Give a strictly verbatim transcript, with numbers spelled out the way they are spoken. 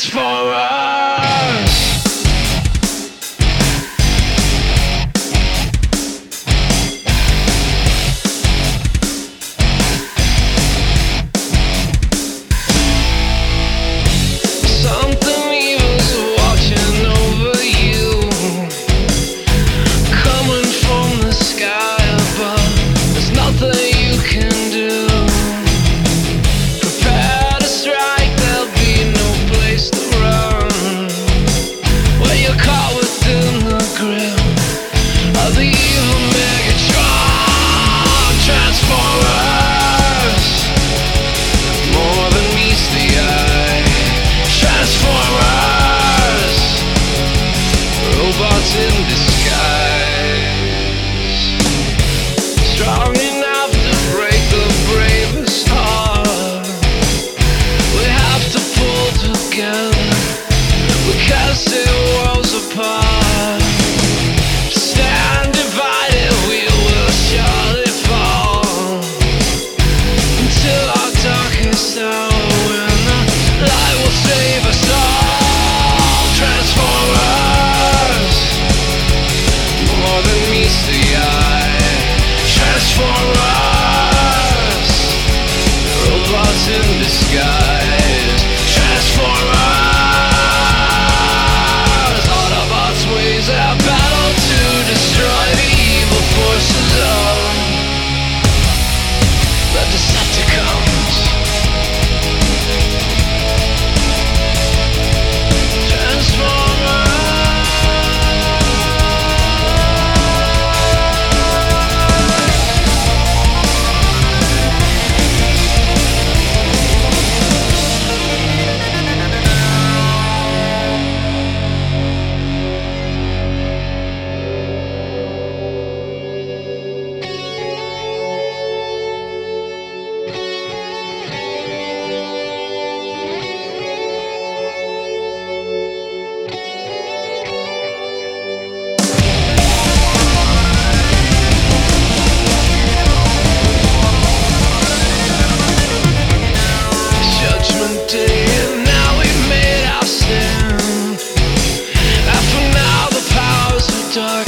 Transformers. Something evil's watching over you, coming from the sky above. There's nothing you can do. Prepare to strike, there'll be no place to run when you're caught within the grip of the evil Megatron. Transformers, more than meets the eye. Transformers, robots in disguise, strong enough to break the bravest heart. We have to pull together, we can't stay worlds apart. Stand divided, we will surely fall until our darkest hour, when the light will save us all. Transformers, more than meets the eye. Transformers, robots in disguise. Transformers, Autobots wage their battle to destroy the evil forces of the Decepticons. Judgment Day, and now we've made our stand. And for now the powers of dark